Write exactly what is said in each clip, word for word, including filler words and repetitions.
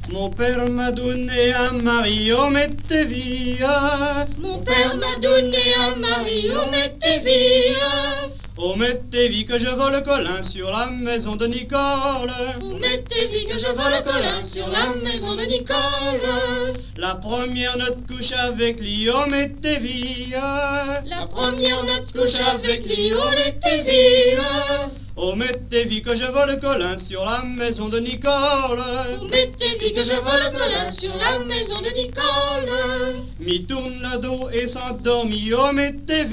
Mon père m'a donné un mari, oh mettez via. Mon père m'a donné un mari, oh mettez via. Oh mettez vie que je vole colin sur la maison de Nicole. Oh mettez vie que je vole colin sur la maison de Nicole. La première note couche avec lui, oh mettez via. La première note couche avec lui, oh mettez via. Oh mettez vie que je vole colin sur la maison de Nicole. Oh mettez vie que je vole colin sur la maison de Nicole. Mi tourne le dos et s'endormit, oh mettez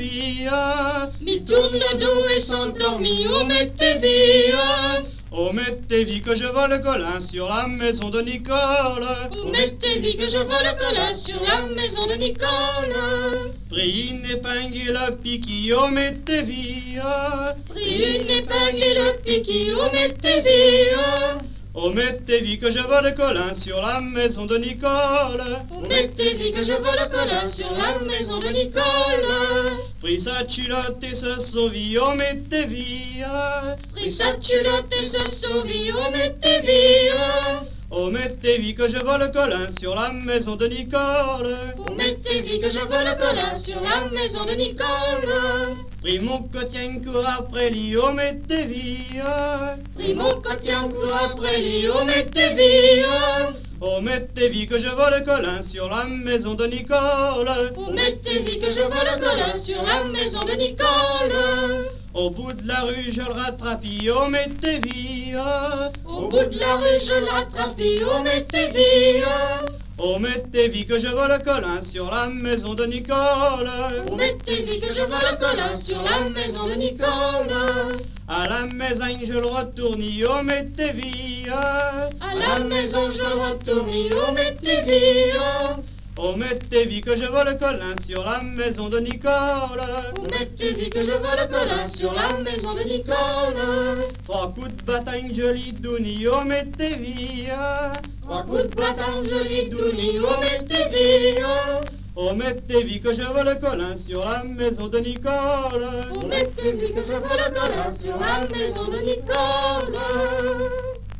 via. Mi tourne le dos et s'endormit, oh mettez via. Oh mettez vie que je vole colin sur la maison de Nicole. Oh mettez vie que je vole colin sur la maison de Nicole. Pris une épingle et le piqui, oh mettez via. Pris une épingle et le piqui, oh mettez via. Oh mettez vie que je vole colin sur la maison de Nicole. Oh mettez vie que je vole colin sur la maison de Nicole. Pris sa culotte et se sauvit, oh mettez via. Pris sa culotte et se sauvit, oh mettez via. Oh mettez vie que je vole colin sur la maison de Nicole. Oh mettez vie que je vole colin sur la maison de Nicole. Pris mon cotien court après lui, oh mettez via. Pris mon cotien court après lui, oh mettez via. Oh mettez vie que je vole colin sur la maison de Nicole. Oh mettez vie que je vole colin sur la maison de Nicole. Au bout de la rue je le rattrape, oh mettez via. Au bout de la rue je l'attrape, oh mettez via. Oh mettez vie que je vole colin sur la maison de Nicole. Oh mettez vie que je vole colin sur la maison de Nicole. À la maison je le retourne, oh mettez via. À la maison je retourne, oh mettez via. Oh mettez vie que je vole colin sur la maison de Nicole. Oh mettez vie que je vole colin sur la maison de Nicole. Trois coups de bataille joli douni, oh mettez via. Trois coups de bataille joli douni, oh mettez via. Oh mettez vie que je vole colin sur la maison de Nicole. Oh mettez vie que je vole colin sur la maison de Nicole.